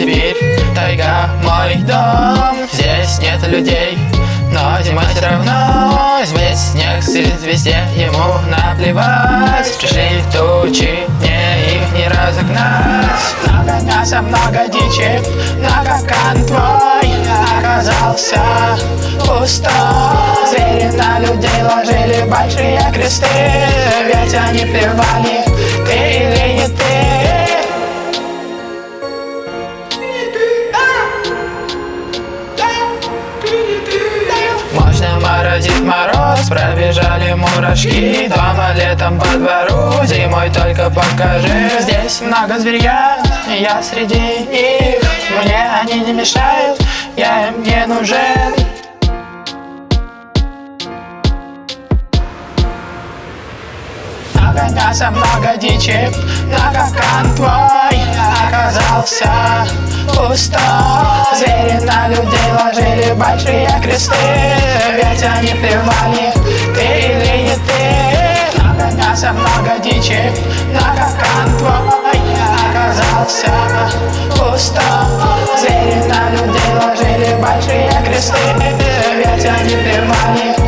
Сибирь, тайга, мой дом. Здесь нет людей, но зимой все равно. Весь снег сыт везде, ему наплевать. Пришли тучи, мне их не разогнать. Много мяса, много дичи, но капкан твой оказался пустой. Звери на людей ложили большие кресты, ведь они плевали, ты или не ты. Мощно морозит мороз, пробежали мурашки. Дома летом по двору, зимой только покажи. Здесь много зверья, я среди них. Мне они не мешают, я им не нужен. Много мяса, много дичи, но капкан твой оказался пустой. Звери на людей ложили большие кресты, ведь они плевали, ты или не ты. Много мяса, много дичи, но капкан твой оказался пустой. Звери на людей ложили большие кресты, ведь они плевали,